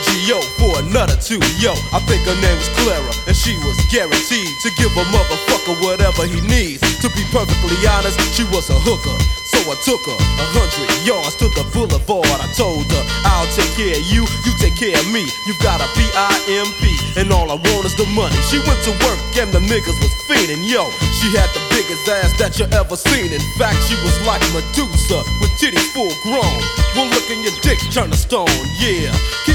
GO for another two. Yo, I think her name was Clara, and she was guaranteed to give a motherfucker whatever he needs. To be perfectly honest, she was a hooker. So I took her 100 yards to the boulevard. I told her, I'll take care of you, you take care of me. You've got a PIMP, and all I want is the money. She went to work and the niggas was fiending. Yo, she had the biggest ass that you ever seen. In fact, she was like Medusa with titties full grown. Well, look in your dick, turn to stone, yeah.